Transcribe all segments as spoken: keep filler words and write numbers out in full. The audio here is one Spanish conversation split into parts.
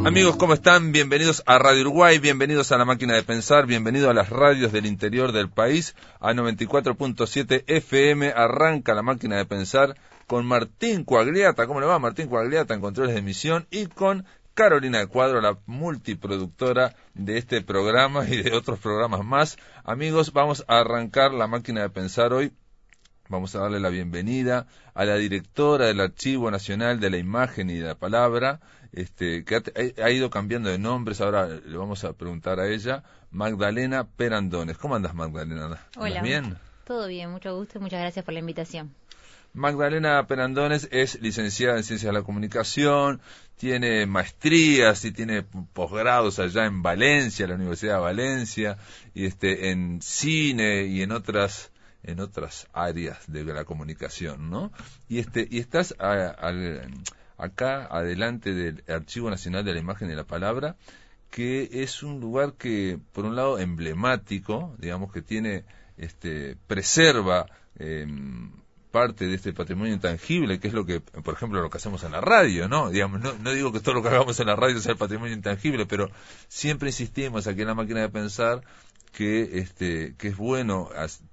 Amigos, ¿cómo están? Bienvenidos a Radio Uruguay, bienvenidos a La Máquina de Pensar, bienvenidos a las radios del interior del país, a noventa y cuatro punto siete F M, arranca La Máquina de Pensar con Martín Quagliata. ¿Cómo le va, Martín Quagliata, en controles de emisión? Y con Carolina de Cuadro, la multiproductora de este programa y de otros programas más. Amigos, vamos a arrancar La Máquina de Pensar hoy. Vamos a darle la bienvenida a la directora del Archivo Nacional de la Imagen y de la Palabra, este, que ha, ha ido cambiando de nombres. Ahora le vamos a preguntar a ella, Magdalena Perandones. ¿Cómo andas, Magdalena? ¿Andas Hola, bien? Todo bien, mucho gusto y muchas gracias por la invitación. Magdalena Perandones es licenciada en Ciencias de la Comunicación, tiene maestrías y tiene posgrados allá en Valencia, la Universidad de Valencia, y este, en cine y en otras en otras áreas de la comunicación, ¿no? Y este y estás a, a, acá adelante del Archivo Nacional de la Imagen y la Palabra, que es un lugar que, por un lado, emblemático, digamos que tiene, este, preserva eh, parte de este patrimonio intangible, que es lo que, por ejemplo, lo que hacemos en la radio, ¿no? Digamos, no, no digo que todo lo que hagamos en la radio sea el patrimonio intangible, pero siempre insistimos aquí en La Máquina de Pensar que, este, que es bueno,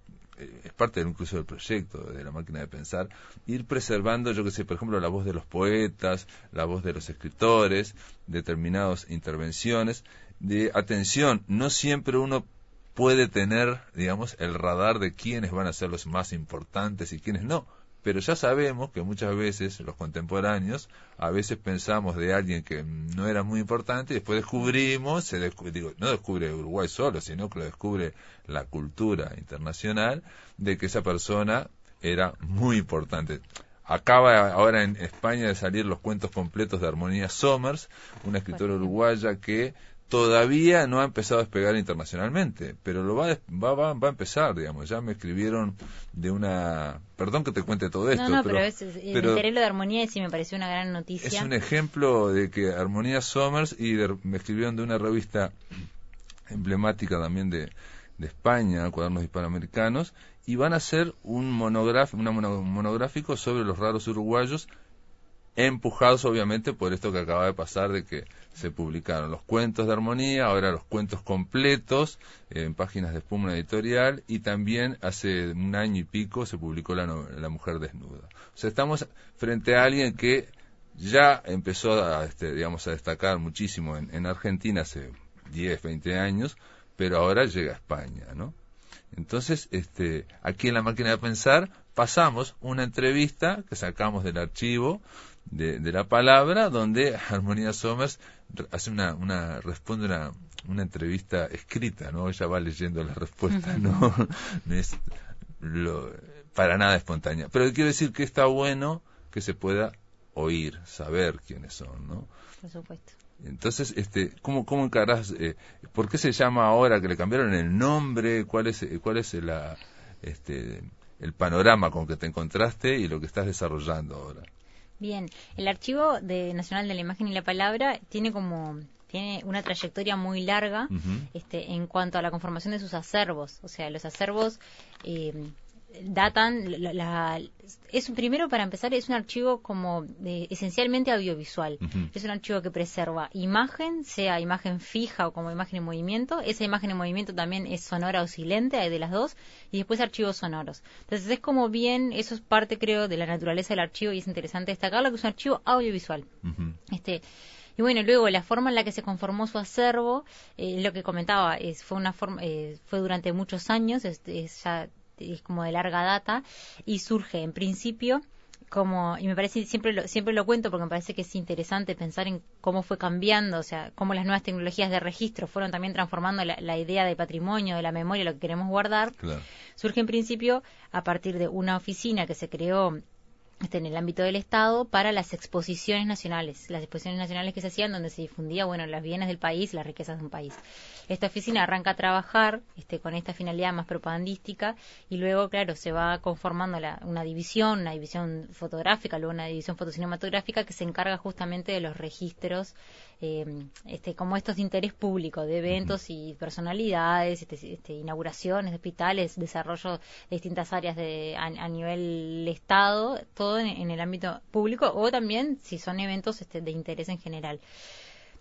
es parte incluso del proyecto de La Máquina de Pensar, ir preservando, yo que sé, por ejemplo, la voz de los poetas, la voz de los escritores, determinadas intervenciones, de atención, no siempre uno puede tener, digamos, el radar de quiénes van a ser los más importantes y quiénes no, pero ya sabemos que muchas veces los contemporáneos, a veces pensamos de alguien que no era muy importante y después descubrimos, se descu- digo, no descubre Uruguay solo, sino que lo descubre la cultura internacional, de que esa persona era muy importante. Acaba ahora en España de salir los cuentos completos de Armonía Somers, una escritora uruguaya que todavía no ha empezado a despegar internacionalmente, pero lo va, va, va, va a empezar, digamos. Ya me escribieron de una... Perdón que te cuente todo esto. No, no, pero, pero, es, es, pero me enteré lo de Armonía y sí me pareció una gran noticia. Es un ejemplo de que Armonía Somers, y de, me escribieron de una revista emblemática también de, de España, Cuadernos Hispanoamericanos, y van a hacer un monográfico, una mono, monográfico sobre los raros uruguayos, empujados obviamente por esto que acaba de pasar, de que se publicaron los cuentos de Armonía, ahora los cuentos completos eh, en páginas de Espuma Editorial, y también hace un año y pico se publicó La, no, la Mujer Desnuda. O sea, estamos frente a alguien que ya empezó a, este, digamos, a destacar muchísimo en, en Argentina hace diez, veinte años, pero ahora llega a España, ¿no? Entonces, este, aquí en La Máquina de Pensar pasamos una entrevista que sacamos del archivo de, de la palabra, donde Armonía Somers hace una, una responde una, una entrevista escrita, ¿no? Ella va leyendo la respuesta, no, no es lo, para nada espontánea. Pero quiero decir que está bueno que se pueda oír, saber quiénes son, ¿no? Por supuesto. Entonces, este, ¿cómo, cómo encarás? Eh, ¿Por qué se llama ahora que le cambiaron el nombre? ¿Cuál es, cuál es la, este, el panorama con que te encontraste y lo que estás desarrollando ahora? Bien, el Archivo de Nacional de la Imagen y la Palabra tiene como tiene una trayectoria muy larga, uh-huh. este, en cuanto a la conformación de sus acervos. O sea, los acervos eh, datan, la, la, es primero para empezar es un archivo como de, esencialmente audiovisual. Uh-huh. Es un archivo que preserva imagen, sea imagen fija o como imagen en movimiento. Esa imagen en movimiento también es sonora o silente, hay de las dos, y después archivos sonoros. Entonces es como bien, eso es parte creo de la naturaleza del archivo y es interesante destacarlo, que es un archivo audiovisual. Uh-huh. Este Y bueno, luego la forma en la que se conformó su acervo, eh, lo que comentaba, es, fue una forma, eh, fue durante muchos años, es, es ya es como de larga data, y surge en principio como, y me parece, siempre lo, siempre lo cuento porque me parece que es interesante pensar en cómo fue cambiando, o sea, cómo las nuevas tecnologías de registro fueron también transformando la, la idea de patrimonio, de la memoria, lo que queremos guardar. Claro. Surge en principio a partir de una oficina que se creó Este, en el ámbito del Estado para las exposiciones nacionales, las exposiciones nacionales que se hacían donde se difundía, bueno, los bienes del país, las riquezas de un país. Esta oficina arranca a trabajar este, con esta finalidad más propagandística y luego, claro, se va conformando la, una división, una división fotográfica, luego una división fotocinematográfica que se encarga justamente de los registros, eh, este, como estos de interés público, de eventos y personalidades, este, este, inauguraciones de hospitales, desarrollo de distintas áreas de, a, a nivel Estado, todo En, en el ámbito público o también si son eventos este, de interés en general.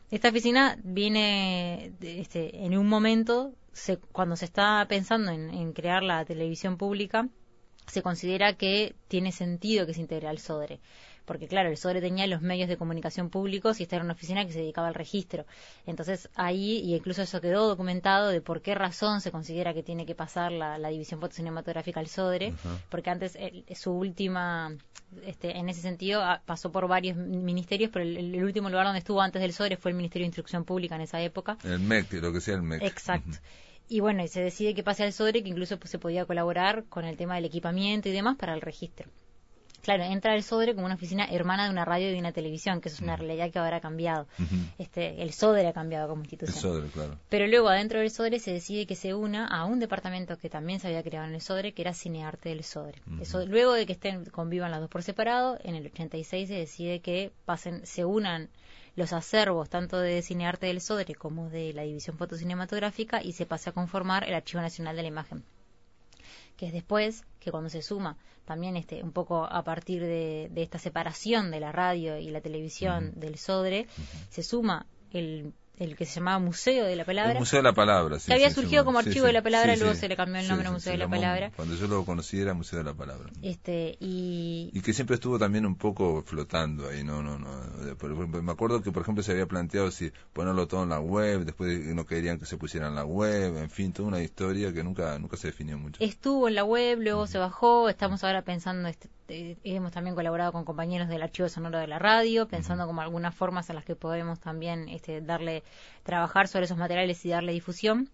Esta oficina viene este, en un momento, se, cuando se está pensando en, en crear la televisión pública, se considera que tiene sentido que se integre al SODRE. Porque claro, el SODRE tenía los medios de comunicación públicos y esta era una oficina que se dedicaba al registro. Entonces ahí, y incluso eso quedó documentado de por qué razón se considera que tiene que pasar la, la división fotocinematográfica al SODRE, uh-huh. porque antes el, su última, este, en ese sentido, pasó por varios ministerios, pero el, el último lugar donde estuvo antes del SODRE fue el Ministerio de Instrucción Pública en esa época. El M E C, lo que sea el M E C. Exacto. Uh-huh. Y bueno, y se decide que pase al SODRE, que incluso pues, se podía colaborar con el tema del equipamiento y demás para el registro. Claro, entra el SODRE como una oficina hermana de una radio y de una televisión, que eso es una realidad que ahora ha cambiado. Uh-huh. Este, el SODRE ha cambiado como institución. El SODRE, claro. Pero luego adentro del SODRE se decide que se una a un departamento que también se había creado en el SODRE, que era Cinearte del SODRE. Uh-huh. Eso, luego de que estén convivan las dos por separado, en el ochenta y seis se decide que pasen, se unan los acervos tanto de Cinearte del SODRE como de la división fotocinematográfica y se pasa a conformar el Archivo Nacional de la Imagen, que es después que cuando se suma también este un poco a partir de, de esta separación de la radio y la televisión uh-huh. del SODRE, uh-huh. se suma el, el que se llamaba Museo de la Palabra. El Museo de la Palabra, sí. Que había sí, surgido sí, como sí, Archivo sí, de la Palabra, sí, luego sí, se le cambió el nombre sí, a Museo sí, de la llamó, Palabra. Cuando yo lo conocí era Museo de la Palabra. Este, y... y que siempre estuvo también un poco flotando ahí, no, no, no. Por ejemplo, me acuerdo que, por ejemplo, se había planteado si ponerlo todo en la web, después no querían que se pusiera en la web, en fin, toda una historia que nunca nunca se definió mucho. Estuvo en la web, luego uh-huh. se bajó, estamos ahora pensando, este, eh, hemos también colaborado con compañeros del Archivo Sonoro de la Radio, pensando uh-huh. como algunas formas en las que podemos también este, darle, trabajar sobre esos materiales y darle difusión.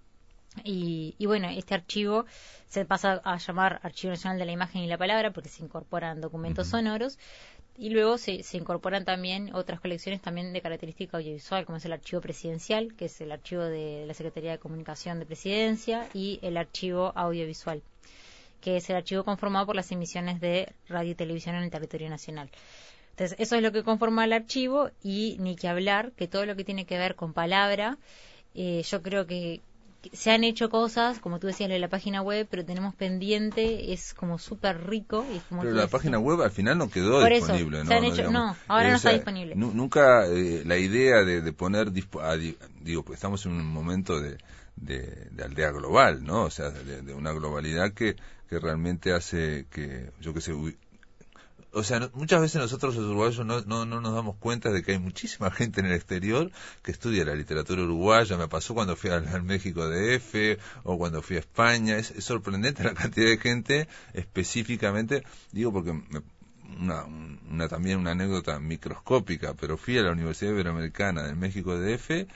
Y, y bueno, este archivo se pasa a llamar Archivo Nacional de la Imagen y la Palabra porque se incorporan documentos uh-huh. sonoros y luego se, se incorporan también otras colecciones también de característica audiovisual, como es el Archivo Presidencial, que es el archivo de la Secretaría de Comunicación de Presidencia, y el Archivo Audiovisual, que es el archivo conformado por las emisiones de radio y televisión en el territorio nacional. Entonces, eso es lo que conforma el archivo, y ni que hablar que todo lo que tiene que ver con palabra, eh, yo creo que se han hecho cosas, como tú decías, de la página web, pero tenemos pendiente, es como súper rico. Y como pero tú la decías, página web al final no quedó por disponible, eso, ¿no? Se han no, hecho, digamos, no, ahora eh, no o sea, está disponible. Nu- nunca eh, la idea de, de poner, dispo- a, digo, pues estamos en un momento de, de, de aldea global, ¿no? O sea, de, de una globalidad que, que realmente hace que, yo qué sé, o sea, no, muchas veces nosotros los uruguayos no, no, no nos damos cuenta de que hay muchísima gente en el exterior que estudia la literatura uruguaya. Me pasó cuando fui al, al México D F o cuando fui a España. Es, es sorprendente la cantidad de gente específicamente, digo porque me, una, una también una anécdota microscópica, pero fui a la Universidad Iberoamericana del México D F,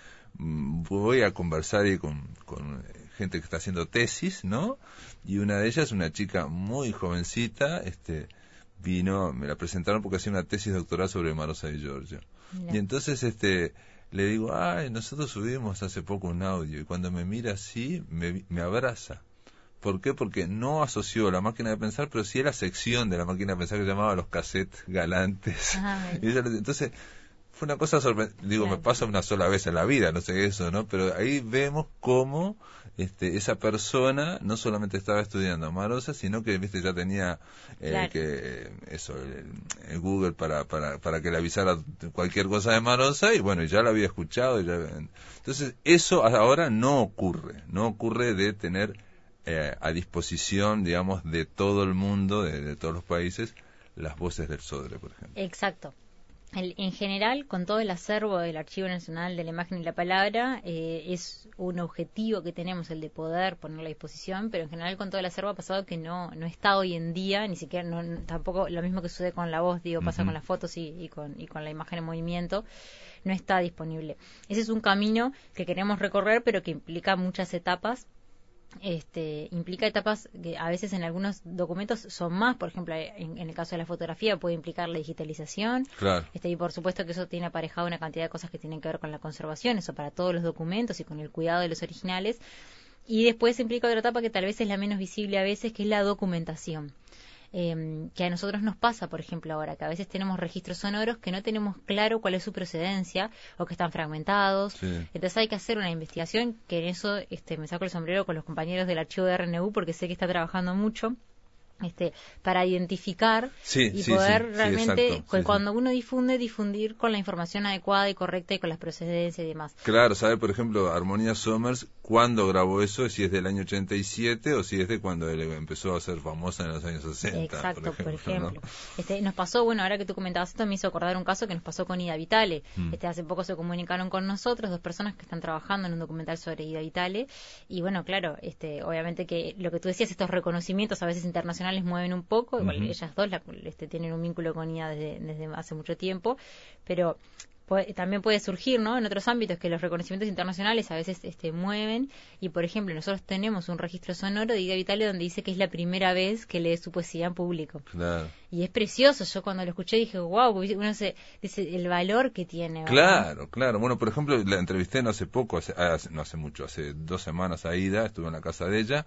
voy a conversar ahí con, con gente que está haciendo tesis, ¿no? Y una de ellas, una chica muy jovencita, este vino, me la presentaron porque hacía una tesis doctoral sobre Marosa de Giorgio. No. Y entonces este le digo, ay, nosotros subimos hace poco un audio, y cuando me mira así, me, me abraza. ¿Por qué? Porque no asoció la máquina de pensar, pero sí la sección de la máquina de pensar que llamaba los cassettes galantes. Ajá, y ella, entonces, fue una cosa sorprendente. Digo, claro. Me pasa una sola vez en la vida, no sé eso, ¿no? Pero ahí vemos cómo este, esa persona no solamente estaba estudiando a Marosa, sino que, viste, ya tenía eh, claro. que eso, el, el Google para, para, para que le avisara cualquier cosa de Marosa, y bueno, ya la había escuchado. Y ya, entonces, eso ahora no ocurre, no ocurre de tener eh, a disposición, digamos, de todo el mundo, de, de todos los países, las voces del SODRE, por ejemplo. Exacto. El, en general, con todo el acervo del Archivo Nacional de la Imagen y la Palabra, eh, es un objetivo que tenemos, el de poder ponerlo a disposición, pero en general con todo el acervo ha pasado que no no está hoy en día, ni siquiera, no, tampoco lo mismo que sucede con la voz, digo, pasa uh-huh. con las fotos y, y, con, y con la imagen en movimiento, no está disponible. Ese es un camino que queremos recorrer, pero que implica muchas etapas. Este, implica etapas que a veces en algunos documentos son más, por ejemplo, en, en el caso de la fotografía puede implicar la digitalización, claro. este, y por supuesto que eso tiene aparejado una cantidad de cosas que tienen que ver con la conservación, eso para todos los documentos y con el cuidado de los originales, y después implica otra etapa que tal vez es la menos visible a veces, que es la documentación. Eh, que a nosotros nos pasa, por ejemplo, ahora, que a veces tenemos registros sonoros que no tenemos claro cuál es su procedencia o que están fragmentados. Sí. Entonces hay que hacer una investigación, que en eso este, me saco el sombrero con los compañeros del archivo de R N U porque sé que está trabajando mucho, Este, para identificar sí, y sí, poder sí, realmente, sí, exacto, sí, cuando sí. uno difunde, difundir con la información adecuada y correcta y con las procedencias y demás. Claro, sabe, por ejemplo, Harmonia Somers, cuándo grabó eso, si es del año ochenta y siete o si es de cuando él empezó a ser famosa en los años sesenta. Exacto, por ejemplo, por ejemplo. ¿no? Este, nos pasó, bueno, ahora que tú comentabas esto, me hizo acordar un caso que nos pasó con Ida Vitale. Mm. Este, hace poco se comunicaron con nosotros dos personas que están trabajando en un documental sobre Ida Vitale. Y bueno, claro, este, obviamente que lo que tú decías, estos reconocimientos a veces internacionales mueven un poco. Igual, Uh-huh. ellas dos la, este, tienen un vínculo con Ida desde, desde hace mucho tiempo, pero puede, también puede surgir, ¿no?, en otros ámbitos que los reconocimientos internacionales a veces este, mueven. Y por ejemplo, nosotros tenemos un registro sonoro de Ida Vitale donde dice que es la primera vez que lee su poesía en público. Claro. Y es precioso. Yo cuando lo escuché dije, wow, uno se dice el valor que tiene, ¿verdad? Claro, claro. Bueno, por ejemplo, la entrevisté no hace poco, hace, hace- no hace mucho, hace dos semanas a Ida, estuve en la casa de ella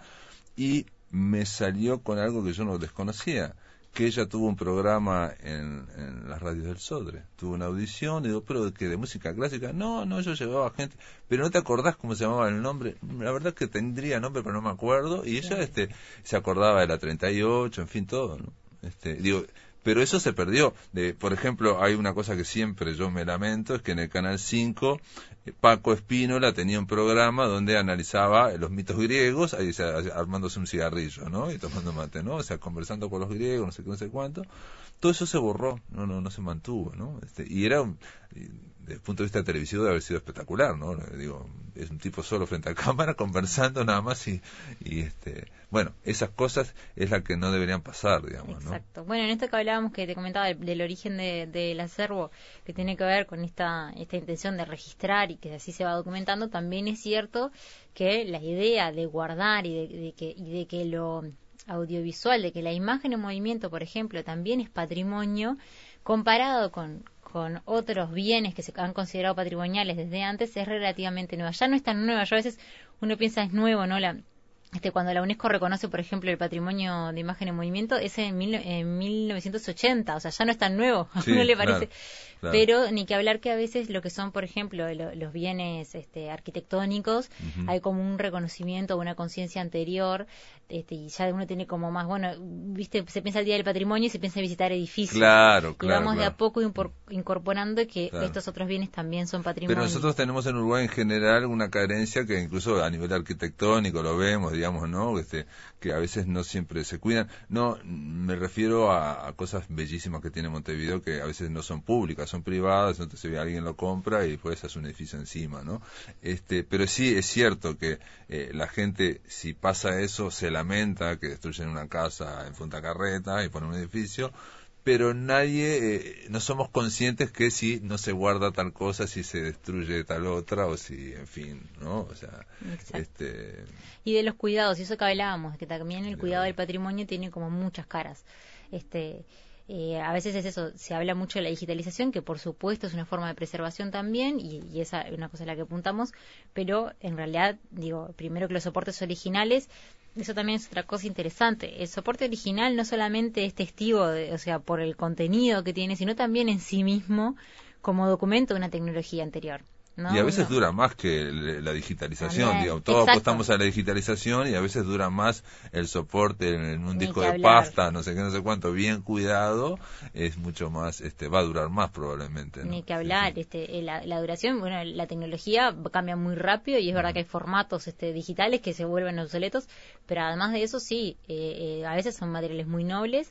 y me salió con algo que yo no desconocía, que ella tuvo un programa en, en las radios del Sodre, tuvo una audición, y digo, pero que de música clásica, no, no, yo llevaba gente, pero no te acordás cómo se llamaba el nombre, la verdad que tendría nombre, pero no me acuerdo, y ella Claro. este se acordaba de la treinta y ocho, en fin, todo, ¿no? Este, digo, pero eso se perdió. De, por ejemplo, hay una cosa que siempre yo me lamento, es que en el Canal cinco, eh, Paco Espínola tenía un programa donde analizaba los mitos griegos, ahí, o sea, armándose un cigarrillo, ¿no? Y tomando mate, ¿no? O sea, conversando con los griegos, no sé qué, no sé cuánto. Todo eso se borró, no, no, no se mantuvo, ¿no? Este, y era, un, y desde el punto de vista televisivo, debe haber sido espectacular, ¿no? Digo, es un tipo solo frente a cámara, conversando nada más y, y este, bueno, esas cosas es la que no deberían pasar, digamos, ¿no? Exacto. Bueno, en esto que hablábamos, que te comentaba del, del origen de, del acervo, que tiene que ver con esta, esta intención de registrar y que así se va documentando, también es cierto que la idea de guardar y de, de que, y de que lo audiovisual, de que la imagen en movimiento, por ejemplo, también es patrimonio, comparado con, con otros bienes que se han considerado patrimoniales desde antes, es relativamente nueva. Ya no es tan nueva. Yo a veces uno piensa es nuevo, ¿no? La, este, cuando la UNESCO reconoce, por ejemplo, el patrimonio de imagen en movimiento, es en, mil, en mil novecientos ochenta, o sea, ya no es tan nuevo, a Sí, uno le claro, parece. claro. Pero ni que hablar que a veces lo que son, por ejemplo, lo, los bienes este, arquitectónicos, Uh-huh. hay como un reconocimiento, una conciencia anterior, este, y ya uno tiene como más, bueno, viste, se piensa el Día del Patrimonio y se piensa en visitar edificios. Claro, Y claro, vamos de claro. a poco impor- incorporando que Claro. estos otros bienes también son patrimonio. Pero nosotros tenemos en Uruguay en general una carencia que incluso a nivel arquitectónico lo vemos, digamos, ¿no? Este, que a veces no siempre se cuidan. No, me refiero a, a cosas bellísimas que tiene Montevideo que a veces no son públicas, son privadas, entonces alguien lo compra y después hace un edificio encima, ¿no? Este, pero sí es cierto que eh, la gente, si pasa eso, se lamenta que destruyen una casa en Punta Carreta y ponen un edificio, pero nadie, eh, no somos conscientes que si no se guarda tal cosa, si se destruye tal otra, o si, en fin, ¿no? O sea, Exacto. este... Y de los cuidados, y eso que hablábamos, que también el cuidado del patrimonio tiene como muchas caras. Este, eh, a veces es eso, se habla mucho de la digitalización, que por supuesto es una forma de preservación también, y, y esa es una cosa a la que apuntamos, pero en realidad, digo, primero que los soportes originales, eso también es otra cosa interesante. El soporte original no solamente es testigo, de, o sea, por el contenido que tiene, sino también en sí mismo como documento de una tecnología anterior, ¿no? Y a veces Uno- dura más que el- la digitalización, También, digamos, todos exacto. apostamos a la digitalización y a veces dura más el soporte en un Ni disco que de hablar. pasta, no sé qué, no sé cuánto, bien cuidado, es mucho más, este, va a durar más probablemente, ¿no? Ni que Sí, hablar, sí. este, eh, la, la duración, bueno, la tecnología cambia muy rápido y es verdad que hay formatos este, digitales que se vuelven obsoletos, pero además de eso sí, eh, eh, a veces son materiales muy nobles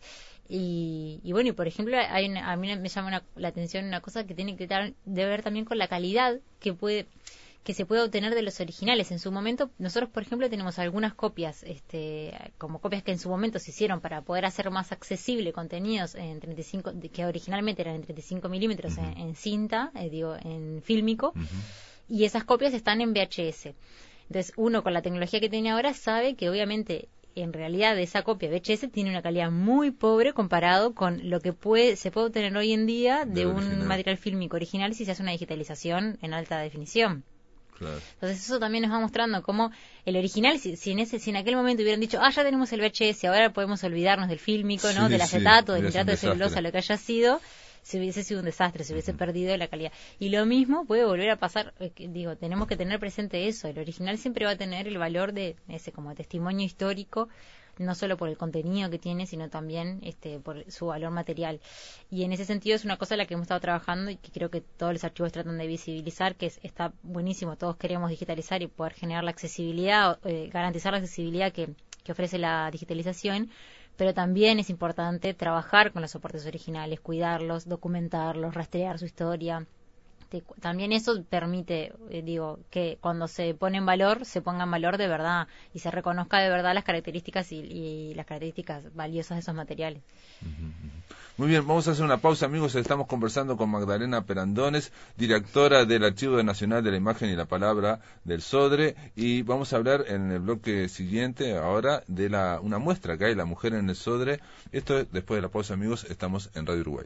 y, y bueno, y por ejemplo, hay una- a mí me llama una- la atención una cosa que tiene que dar, de ver también con la calidad que puede que se puede obtener de los originales. En su momento, nosotros, por ejemplo, tenemos algunas copias, este, como copias que en su momento se hicieron para poder hacer más accesible contenidos en treinta y cinco, de- que originalmente eran en treinta y cinco milímetros Ujú. en, en cinta, eh, digo, en fílmico, Ujú. y esas copias están en V H S. Entonces, uno con la tecnología que tiene ahora sabe que obviamente en realidad esa copia V H S tiene una calidad muy pobre comparado con lo que puede se puede obtener hoy en día de Del un original. material fílmico original si se hace una digitalización en alta definición. Claro. Entonces eso también nos va mostrando cómo el original, si, si en ese, si en aquel momento hubieran dicho, ah, ya tenemos el V H S, ahora podemos olvidarnos del fílmico, ¿no? Sí, Del sí, acetato, del hubiera sido nitrato un de celulosa, desastre. lo que haya sido, si hubiese sido un desastre, se hubiese perdido la calidad. Y lo mismo puede volver a pasar, eh, que, digo, tenemos que tener presente eso, el original siempre va a tener el valor de ese como testimonio histórico no solo por el contenido que tiene, sino también este, por su valor material. Y en ese sentido es una cosa en la que hemos estado trabajando y que creo que todos los archivos tratan de visibilizar, que es, está buenísimo, todos queremos digitalizar y poder generar la accesibilidad, eh, garantizar la accesibilidad que, que ofrece la digitalización, pero también es importante trabajar con los soportes originales, cuidarlos, documentarlos, rastrear su historia. También eso permite, eh, digo, que cuando se pone en valor, se ponga en valor de verdad y se reconozca de verdad las características y, y las características valiosas de esos materiales. Muy bien, vamos a hacer una pausa, amigos. Estamos conversando con Magdalena Perandones, directora del Archivo Nacional de la Imagen y la Palabra del SODRE, y vamos a hablar en el bloque siguiente ahora de la una muestra que hay, La Mujer en el SODRE. Esto es después de la pausa, amigos. Estamos en Radio Uruguay.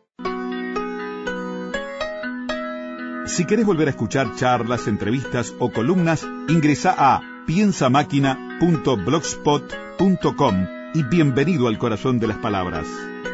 Si querés volver a escuchar charlas, entrevistas o columnas, ingresa a piensa máquina punto blogspot punto com y bienvenido al corazón de las palabras.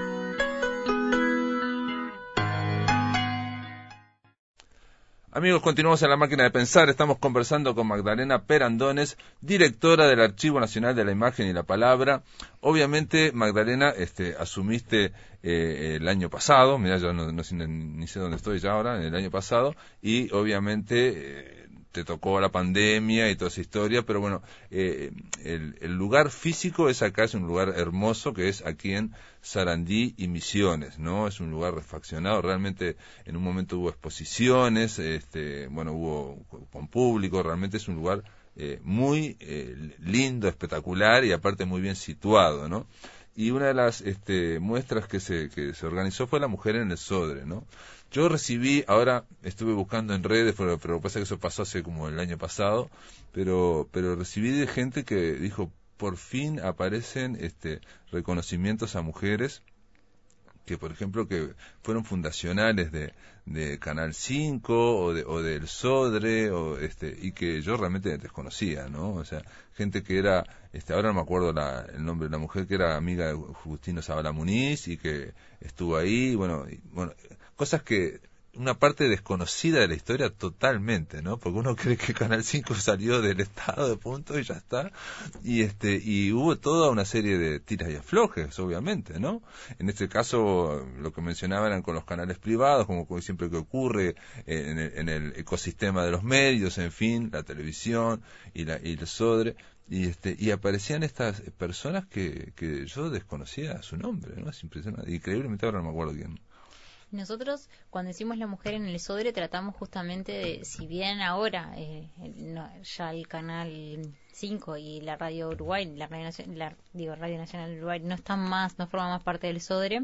Amigos, continuamos en La Máquina de Pensar. Estamos conversando con Magdalena Perandones, directora del Archivo Nacional de la Imagen y la Palabra. Obviamente, Magdalena, este, asumiste eh, el año pasado, mira, yo no, no sé, ni sé dónde estoy ya ahora, en el año pasado, y obviamente eh, te tocó la pandemia y toda esa historia, pero bueno, eh, el, el lugar físico es acá, es un lugar hermoso, que es aquí en Sarandí y Misiones, ¿no? Es un lugar refaccionado, realmente en un momento hubo exposiciones, este, bueno, hubo con público, realmente es un lugar eh, muy eh, lindo, espectacular y aparte muy bien situado, ¿no? Y una de las este, muestras que se, que se organizó fue La Mujer en el SODRE, ¿no? Yo recibí, ahora estuve buscando en redes, pero, pero lo que pasa es que eso pasó hace como el año pasado, pero, pero recibí de gente que dijo, por fin aparecen este, reconocimientos a mujeres que, por ejemplo, que fueron fundacionales de, de Canal cinco o, de, o del SODRE, o este, y que yo realmente desconocía, ¿no? O sea, gente que era, este, ahora no me acuerdo la, el nombre de la mujer, que era amiga de Justino Zavala Muniz y que estuvo ahí, bueno, y, bueno, cosas que una parte desconocida de la historia totalmente, ¿no? Porque uno cree que Canal cinco salió del estado de punto y ya está, y este y hubo toda una serie de tiras y aflojes, obviamente, ¿no? En este caso, lo que mencionaban eran con los canales privados, como siempre que ocurre en el, en el ecosistema de los medios, en fin, la televisión y, la, y el SODRE, y este y aparecían estas personas que, que yo desconocía su nombre, ¿no? Es impresionante, increíblemente ahora no me acuerdo quién. Nosotros, cuando hicimos La Mujer en el SODRE, tratamos justamente de, si bien ahora eh, no, ya el Canal cinco y la Radio Uruguay, la Radio Nacional, la, digo, Radio Nacional Uruguay, no están más, no forman más parte del SODRE,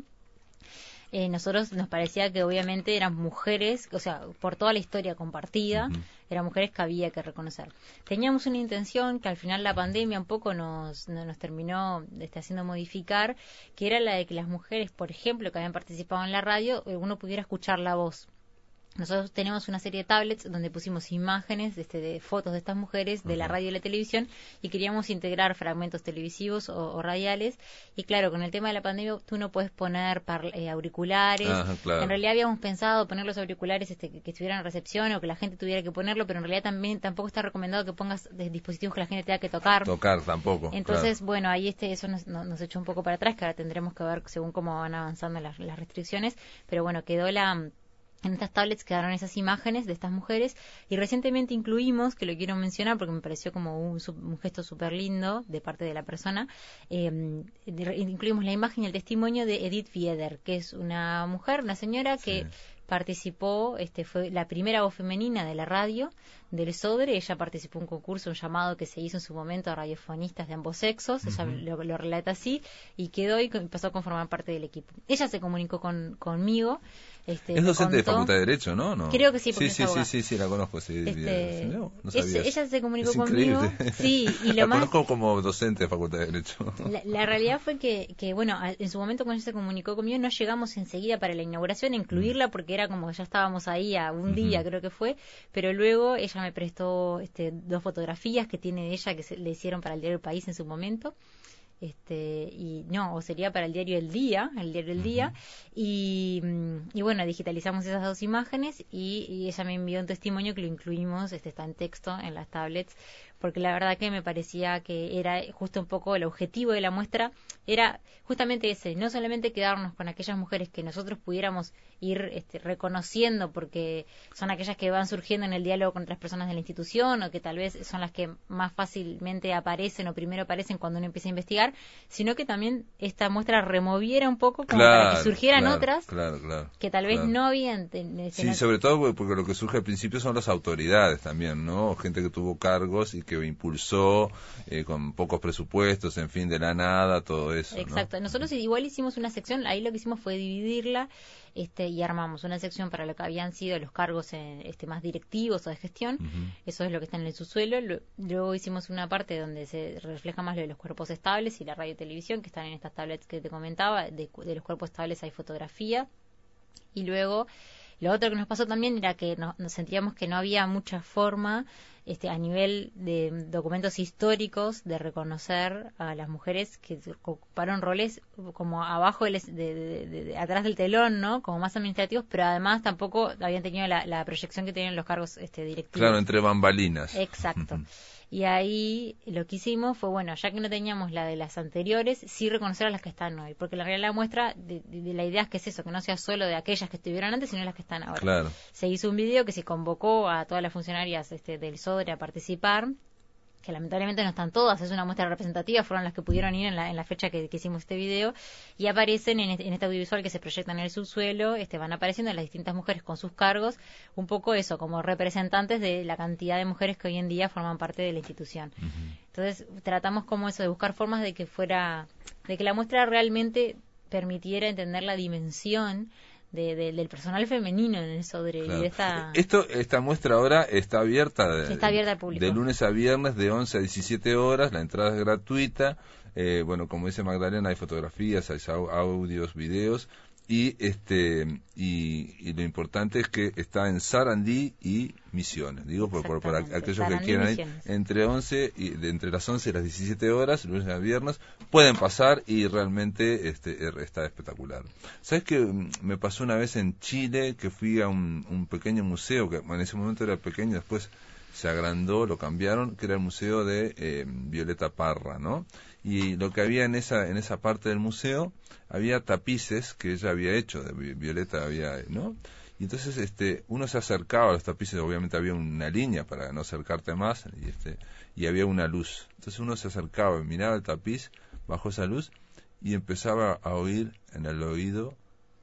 eh, nosotros nos parecía que obviamente eran mujeres, o sea, por toda la historia compartida, uh-huh. eran mujeres que había que reconocer. Teníamos una intención que al final la pandemia un poco nos, nos terminó este, haciendo modificar, que era la de que las mujeres, por ejemplo, que habían participado en la radio, uno pudiera escuchar la voz. Nosotros tenemos una serie de tablets donde pusimos imágenes este, de fotos de estas mujeres de uh-huh. la radio y la televisión y queríamos integrar fragmentos televisivos o, o radiales. Y claro, con el tema de la pandemia tú no puedes poner par, eh, auriculares. Ajá, claro. En realidad habíamos pensado poner los auriculares este, que, que estuvieran en recepción o que la gente tuviera que ponerlo, pero en realidad también tampoco está recomendado que pongas dispositivos que la gente tenga que tocar. Tocar tampoco. Entonces, claro. bueno, ahí este eso nos, nos echó un poco para atrás, que ahora tendremos que ver según cómo van avanzando las, las restricciones. Pero bueno, quedó la... En estas tablets quedaron esas imágenes de estas mujeres y recientemente incluimos, que lo quiero mencionar porque me pareció como un, un gesto súper lindo de parte de la persona, eh, incluimos la imagen y el testimonio de Edith Fieder, que es una mujer, una señora que... Sí. participó, este fue la primera voz femenina de la radio del SODRE. Ella participó en un concurso, un llamado que se hizo en su momento a radiofonistas de ambos sexos. Uh-huh. Ella lo, lo relata así y quedó y pasó a conformar parte del equipo. Ella se comunicó con conmigo. Este, es docente contó, de Facultad de Derecho, ¿no? ¿no? Creo que sí, porque sí, es sí, sí, sí, sí, la conozco. Sí, este, no, no sabía es, ella se comunicó es conmigo. Sí, y lo la más, conozco como docente de Facultad de Derecho. La, la realidad fue que, que, bueno, en su momento cuando ella se comunicó conmigo no llegamos enseguida para la inauguración a incluirla, uh-huh. porque era como ya estábamos ahí a un día, uh-huh. creo que fue, pero luego ella me prestó este, dos fotografías que tiene ella que se, le hicieron para el diario El País en su momento. Este, y no, o sería para el diario El Día, el diario El Día, uh-huh. y, y bueno, digitalizamos esas dos imágenes y, y ella me envió un testimonio que lo incluimos, este está en texto en las tablets, porque la verdad que me parecía que era justo un poco el objetivo de la muestra, era justamente ese, no solamente quedarnos con aquellas mujeres que nosotros pudiéramos ir este, reconociendo, porque son aquellas que van surgiendo en el diálogo con otras personas de la institución, o que tal vez son las que más fácilmente aparecen o primero aparecen cuando uno empieza a investigar, sino que también esta muestra removiera un poco como claro, para que surgieran claro, otras claro, claro, que tal vez claro. no habían... Ten, sí, sobre todo porque lo que surge al principio son las autoridades también, ¿no? Gente que tuvo cargos y que impulsó eh, con pocos presupuestos, en fin, de la nada, todo eso. Exacto. ¿no? Nosotros igual hicimos una sección, ahí lo que hicimos fue dividirla este, y armamos una sección para lo que habían sido los cargos en, este, más directivos o de gestión. Uh-huh. Eso es lo que está en el subsuelo. Lo, luego hicimos una parte donde se refleja más lo de los cuerpos estables y la radio y televisión, que están en estas tablets que te comentaba. De, de los cuerpos estables hay fotografía. Y luego, lo otro que nos pasó también era que no, nos sentíamos que no había mucha forma este, a nivel de documentos históricos de reconocer a las mujeres que ocuparon roles como abajo, de, de, de, de, de atrás del telón, ¿no? Como más administrativos, pero además tampoco habían tenido la, la proyección que tenían los cargos este, directivos. Claro, entre bambalinas. Exacto. Y ahí lo que hicimos fue, bueno, ya que no teníamos la de las anteriores, sí reconocer a las que están hoy. Porque la realidad muestra de, de, de la idea es que es eso, que no sea solo de aquellas que estuvieron antes, sino las que están ahora. Claro. Se hizo un video que se convocó a todas las funcionarias este, del SODRE a participar, que lamentablemente no están todas, es una muestra representativa, fueron las que pudieron ir en la, en la fecha que, que hicimos este video, y aparecen en este, en este audiovisual que se proyecta en el subsuelo, este, van apareciendo las distintas mujeres con sus cargos, un poco eso, como representantes de la cantidad de mujeres que hoy en día forman parte de la institución. Uh-huh. Entonces, tratamos como eso, de buscar formas de que fuera, de que la muestra realmente permitiera entender la dimensión De, de, del personal femenino en el SODRE. Claro. Y de esta... Esto, esta muestra ahora está abierta, de, está abierta al público. De lunes a viernes, de once a diecisiete horas, la entrada es gratuita, eh, bueno, como dice Magdalena, hay fotografías, hay audios, videos, y este y, y lo importante es que está en Sarandí y Misiones, digo por, por, por aquellos Sarandí que quieran ir entre once y de, entre las once y las diecisiete horas, lunes a viernes, pueden pasar y realmente este está espectacular. ¿Sabes qué me pasó una vez en Chile, que fui a un, un pequeño museo que en ese momento era pequeño, después se agrandó, lo cambiaron, que era el museo de eh, Violeta Parra, ¿no? Y lo que había en esa en esa parte del museo había tapices que ella había hecho, de Violeta había, ¿no? Y entonces este uno se acercaba a los tapices, obviamente había una línea para no acercarte más, y este y había una luz. Entonces uno se acercaba, miraba el tapiz bajo esa luz y empezaba a oír en el oído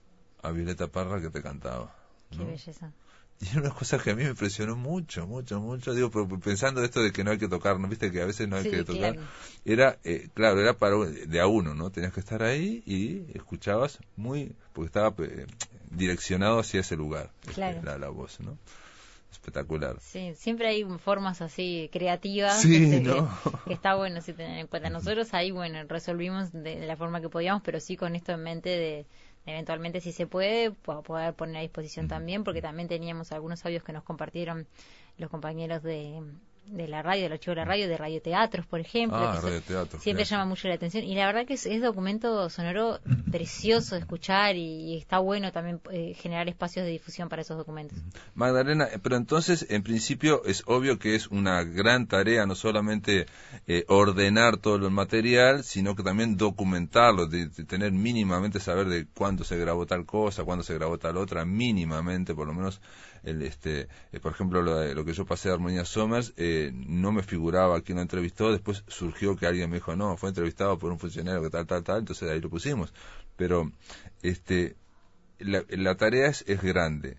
a Violeta Parra que te cantaba, ¿no? Qué belleza. Y era una cosa que a mí me impresionó mucho, mucho, mucho. Digo, pensando esto de que no hay que tocar, ¿no? Viste que a veces no hay sí, que tocar. Claro. Era, eh, claro, era para de a uno, ¿no? Tenías que estar ahí y escuchabas muy, porque estaba eh, direccionado hacia ese lugar, claro. este, la, la voz, ¿no? Espectacular. Sí, siempre hay formas así creativas sí, este, ¿no? que, que está bueno sí tener en cuenta. Nosotros ahí, bueno, resolvimos de, de la forma que podíamos, pero sí con esto en mente de eventualmente si se puede poder poner a disposición también, porque también teníamos algunos audios que nos compartieron los compañeros de, de la radio, del archivo de la radio, de radioteatros, por ejemplo, ah, que radioteatro, siempre claro. llama mucho la atención, y la verdad que es, es documento sonoro precioso de escuchar, y, y está bueno también eh, generar espacios de difusión para esos documentos. Magdalena, pero entonces en principio es obvio que es una gran tarea no solamente eh, ordenar todo el material, sino que también documentarlo, de, de tener mínimamente saber de cuándo se grabó tal cosa, cuándo se grabó tal otra, mínimamente, por lo menos el este eh, por ejemplo lo, de, lo que yo pasé de Armonía Somers, eh, no me figuraba quién lo entrevistó, después surgió que alguien me dijo no, fue entrevistado por un funcionario que tal, tal, tal, entonces ahí lo pusimos, pero este la, la tarea es, es grande.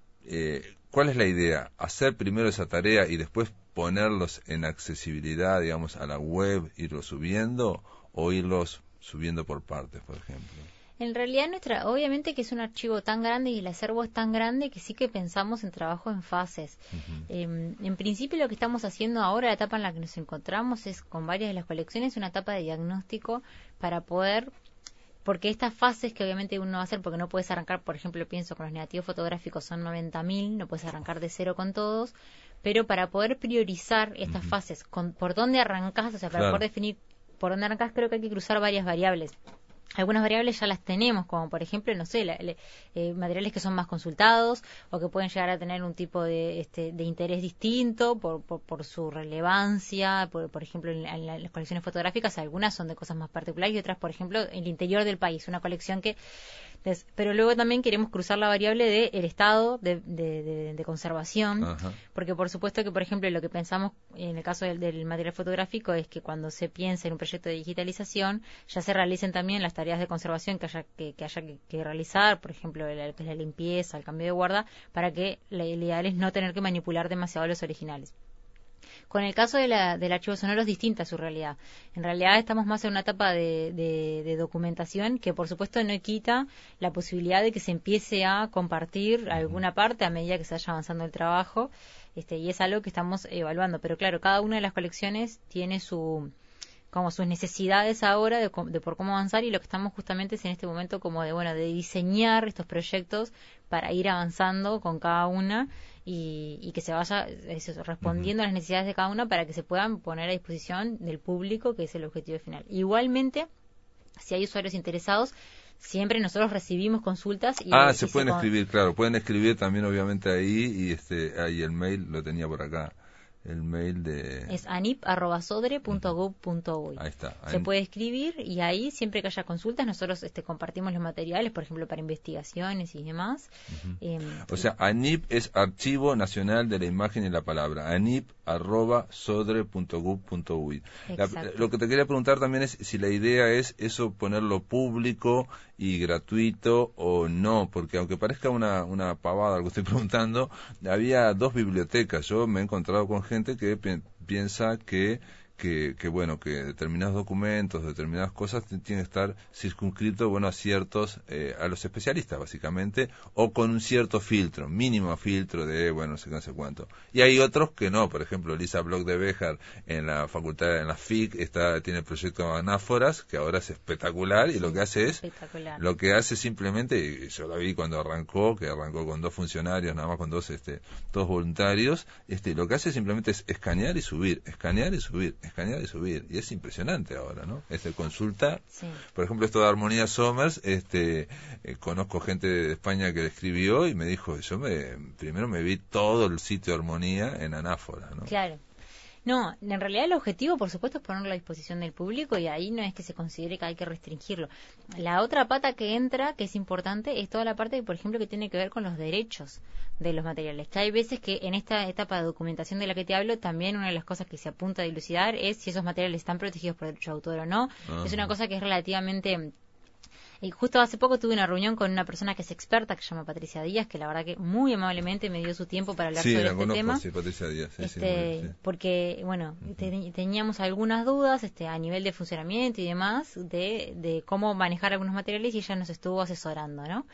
Eh, ¿cuál es la idea? ¿Hacer primero esa tarea y después ponerlos en accesibilidad, digamos, a la web, irlos subiendo, o irlos subiendo por partes, por ejemplo? En realidad, nuestra, obviamente que es un archivo tan grande y el acervo es tan grande que sí que pensamos en trabajo en fases. Uh-huh. Eh, en principio, lo que estamos haciendo ahora, la etapa en la que nos encontramos, es con varias de las colecciones, una etapa de diagnóstico para poder, porque estas fases que obviamente uno va a hacer, porque no puedes arrancar, por ejemplo, pienso con los negativos fotográficos son noventa mil, no puedes arrancar de cero con todos, pero para poder priorizar estas uh-huh. fases, con, por dónde arrancás, o sea, para claro. poder definir por donde arrancás creo que hay que cruzar varias variables. Algunas variables ya las tenemos, como por ejemplo, no sé, la, la, eh, materiales que son más consultados o que pueden llegar a tener un tipo de, este, de interés distinto por, por, por su relevancia, por, por ejemplo, en, en, en las colecciones fotográficas, algunas son de cosas más particulares y otras, por ejemplo, en el interior del país, una colección que... Pero luego también queremos cruzar la variable del de estado de, de, de, de conservación, Ajá. porque por supuesto que, por ejemplo, lo que pensamos en el caso del, del material fotográfico es que cuando se piensa en un proyecto de digitalización, ya se realicen también las tareas de conservación que haya que, que, haya que, que realizar, por ejemplo, la, la limpieza, el cambio de guarda, para que la ideal es no tener que manipular demasiado los originales. Con el caso de la, del archivo sonoro es distinta su realidad. En realidad estamos más en una etapa de, de, de documentación que por supuesto no quita la posibilidad de que se empiece a compartir alguna parte a medida que se vaya avanzando el trabajo, este, y es algo que estamos evaluando. Pero claro, cada una de las colecciones tiene su como sus necesidades ahora de, de por cómo avanzar, y lo que estamos justamente es en este momento como de bueno de diseñar estos proyectos para ir avanzando con cada una y, y que se vaya eso, respondiendo uh-huh. a las necesidades de cada una para que se puedan poner a disposición del público, que es el objetivo final. Igualmente, si hay usuarios interesados, siempre nosotros recibimos consultas y ah y se se pueden con... escribir, claro, pueden escribir también obviamente ahí, y este ahí el mail lo tenía por acá. El mail de... Es anip arroba sodre punto gob punto uy. Ahí está. Se puede escribir y ahí, siempre que haya consultas, nosotros este, compartimos los materiales, por ejemplo, para investigaciones y demás. Uh-huh. Eh, o sea, ANIP es Archivo Nacional de la Imagen y la Palabra. anip arroba sodre punto gob punto uy. La, lo que te quería preguntar también es si la idea es eso, ponerlo público y gratuito o no, porque aunque parezca una, una pavada lo que estoy preguntando, había dos bibliotecas. Yo me he encontrado con gente que pi- piensa que que, que bueno, que determinados documentos, determinadas cosas t- tienen que estar circunscritos, bueno, a ciertos, eh, a los especialistas, básicamente, o con un cierto filtro, mínimo filtro de, bueno, no sé qué, no sé cuánto. Y hay otros que no, por ejemplo, Lisa Bloch de Béjar en la facultad, en la F I C, está, tiene el proyecto Anáforas, que ahora es espectacular, y sí, lo que hace es, lo que hace simplemente, y yo la vi cuando arrancó, que arrancó con dos funcionarios, nada más con dos, este, dos voluntarios, este, lo que hace simplemente es escanear y subir, escanear y subir, escanear y subir, y es impresionante ahora, ¿no? Este consulta, sí. Por ejemplo, esto de Armonía Somers, este, eh, conozco gente de España que le escribió y me dijo, yo me, primero me vi todo el sitio de Armonía en Anáfora, ¿no? Claro. No, en realidad el objetivo, por supuesto, es ponerlo a disposición del público, y ahí no es que se considere que hay que restringirlo. La otra pata que entra, que es importante, es toda la parte, por ejemplo, que tiene que ver con los derechos de los materiales. Que hay veces que en esta etapa de documentación de la que te hablo, también una de las cosas que se apunta a dilucidar es si esos materiales están protegidos por derecho de autor o no. Uh-huh. Es una cosa que es relativamente... Y justo hace poco tuve una reunión con una persona que es experta, que se llama Patricia Díaz, que la verdad que muy amablemente me dio su tiempo para hablar sí, sobre la este conozco, tema. Sí, Patricia Díaz. Sí, este, sí, sí. Porque, bueno, uh-huh. te, teníamos algunas dudas este, a nivel de funcionamiento y demás, de, de cómo manejar algunos materiales, y ella nos estuvo asesorando, ¿no?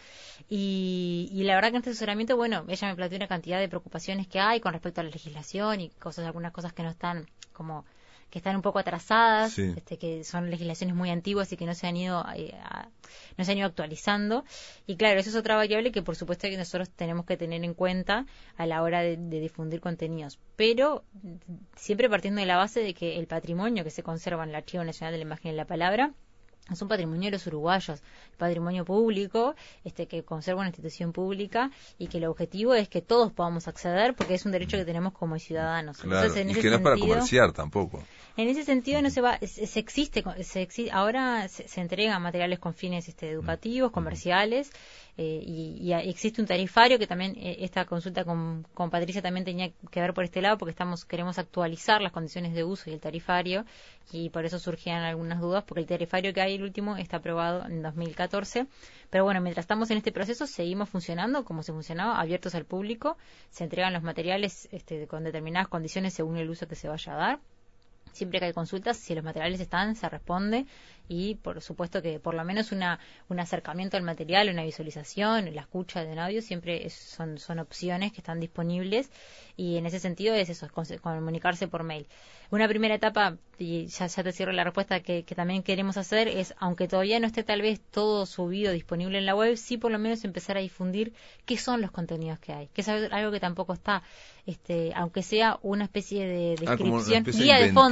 Y, y la verdad que en este asesoramiento, bueno, ella me planteó una cantidad de preocupaciones que hay con respecto a la legislación y cosas, algunas cosas que no están como... que están un poco atrasadas, sí. este, que son legislaciones muy antiguas y que no se han ido eh, a, no se han ido actualizando. Y claro, eso es otra variable que por supuesto que nosotros tenemos que tener en cuenta a la hora de, de difundir contenidos. Pero siempre partiendo de la base de que el patrimonio que se conserva en el Archivo Nacional de la Imagen y la Palabra es un patrimonio de los uruguayos, patrimonio público, este que conserva una institución pública, y que el objetivo es que todos podamos acceder, porque es un derecho que tenemos como ciudadanos. Claro, entonces, en y ese que no es sentido, para comerciar tampoco. En ese sentido no se va, se, se existe, se existe, ahora se, se entregan materiales con fines este, educativos, comerciales, eh, y, y existe un tarifario que también eh, esta consulta con, con Patricia también tenía que ver por este lado, porque estamos queremos actualizar las condiciones de uso y el tarifario, y por eso surgían algunas dudas, porque el tarifario que hay, el último, está aprobado en dos mil catorce, pero bueno, mientras estamos en este proceso seguimos funcionando como se funcionaba, abiertos al público, se entregan los materiales este, con determinadas condiciones según el uso que se vaya a dar. Siempre que hay consultas, si los materiales están, se responde, y por supuesto que por lo menos una un acercamiento al material, una visualización, la escucha de un audio, siempre es, son, son opciones que están disponibles, y en ese sentido es eso, es comunicarse por mail. Una primera etapa, y ya, ya te cierro la respuesta, que, que también queremos hacer es, aunque todavía no esté tal vez todo subido, disponible en la web, sí por lo menos empezar a difundir qué son los contenidos que hay, que es algo que tampoco está, este aunque sea una especie de descripción, ah, especie guía de, de fondo,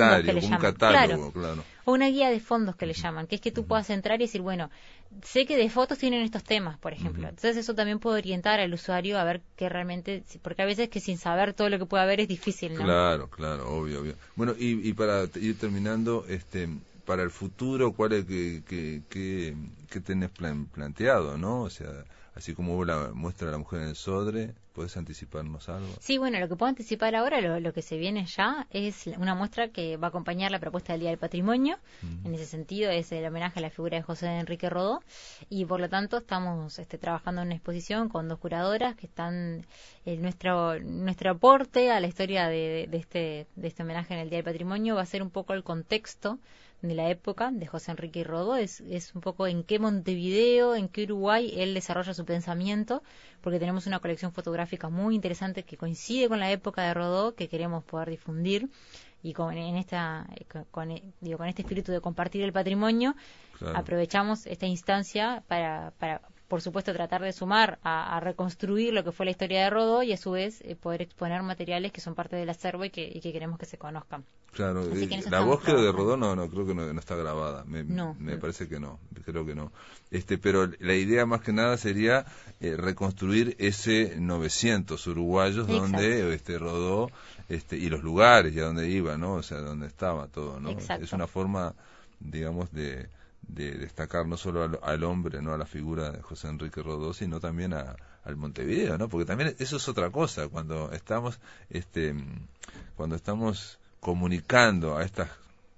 fondos que le un llaman. catálogo, claro. claro. O una guía de fondos que le llaman, que es que tú puedas entrar y decir, bueno, sé que de fotos tienen estos temas, por ejemplo. Uh-huh. Entonces eso también puede orientar al usuario a ver qué realmente, porque a veces que sin saber todo lo que puede haber es difícil, ¿no? Claro, claro, obvio, obvio. Bueno, y, y para ir terminando, este, para el futuro, ¿cuál es que, que, que, que tenés plan, planteado, no? O sea, así como hubo la muestra de la mujer en el Sodre, ¿puedes anticiparnos algo? Sí, bueno, lo que puedo anticipar ahora, lo, lo que se viene ya, es una muestra que va a acompañar la propuesta del Día del Patrimonio. Uh-huh. En ese sentido, es el homenaje a la figura de José Enrique Rodó, y por lo tanto estamos este, trabajando en una exposición con dos curadoras que están en nuestro nuestro aporte a la historia de, de, este, de este homenaje en el Día del Patrimonio. Va a ser un poco el contexto de la época de José Enrique Rodó, es, es un poco en qué Montevideo, en qué Uruguay él desarrolla su pensamiento, porque tenemos una colección fotográfica muy interesante que coincide con la época de Rodó, que queremos poder difundir, y con en esta con, digo, con este espíritu de compartir el patrimonio, claro. Aprovechamos esta instancia para, para por supuesto tratar de sumar a, a reconstruir lo que fue la historia de Rodó y a su vez eh, poder exponer materiales que son parte del acervo y que, y que queremos que se conozcan. Claro, eh, la voz creo de Rodó no, no creo que no, no está grabada, me, no. me parece que no, creo que no. Este, pero la idea más que nada sería eh, reconstruir ese novecientos uruguayos. Exacto. Donde este Rodó este y los lugares y a dónde iba, ¿no? O sea, dónde estaba todo, ¿no? Exacto. Es una forma, digamos, de de destacar no solo al, al hombre, no a la figura de José Enrique Rodó, sino también a, al Montevideo, ¿no? Porque también eso es otra cosa, cuando estamos este cuando estamos comunicando a estas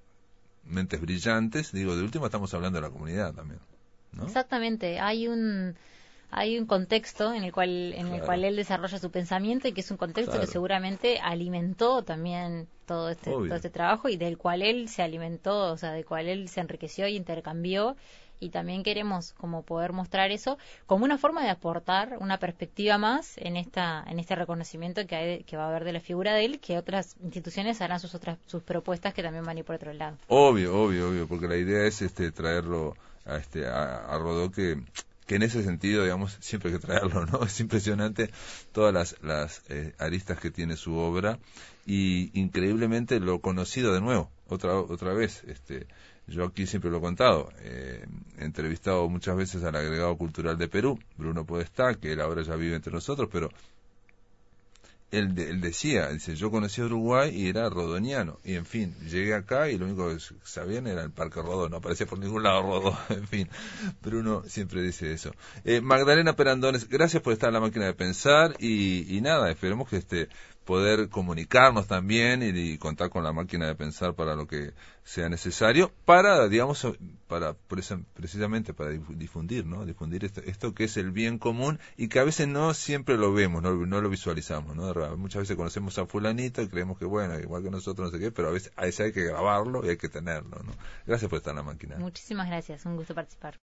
mentes brillantes, digo, de último estamos hablando de la comunidad también, ¿no? Exactamente, hay un hay un contexto en el cual en claro. el cual él desarrolla su pensamiento, y que es un contexto claro. que seguramente alimentó también todo este Obvio. todo este trabajo, y del cual él se alimentó, o sea, del cual él se enriqueció y intercambió, y también queremos como poder mostrar eso como una forma de aportar una perspectiva más en esta en este reconocimiento que hay, que va a haber de la figura de él, que otras instituciones harán sus otras sus propuestas que también van a ir por otro lado. Obvio, obvio, obvio, porque la idea es este traerlo a este a, a Rodó, que que en ese sentido, digamos, siempre hay que traerlo, ¿no? Es impresionante todas las, las eh, aristas que tiene su obra, y increíblemente lo conocido de nuevo, otra otra vez. Este, yo aquí siempre lo he contado, eh, he entrevistado muchas veces al agregado cultural de Perú, Bruno Podestá, que él ahora ya vive entre nosotros, pero él, de, él decía, dice, yo conocí a Uruguay y era rodoniano, y en fin, llegué acá y lo único que sabían era el Parque Rodó, no aparecía por ningún lado Rodó, en fin, Bruno siempre dice eso. Eh, Magdalena Perandones, gracias por estar en La Máquina de Pensar, y, y nada, esperemos que este poder comunicarnos también y, y contar con La Máquina de Pensar para lo que sea necesario, para, digamos, para precisamente para difundir, ¿no? Difundir esto, esto que es el bien común, y que a veces no siempre lo vemos, no, no lo visualizamos, ¿no? Muchas veces conocemos a fulanito y creemos que, bueno, igual que nosotros, no sé qué, pero a veces, a veces hay que grabarlo y hay que tenerlo, ¿no? Gracias por estar en La Máquina. Muchísimas gracias, un gusto participar.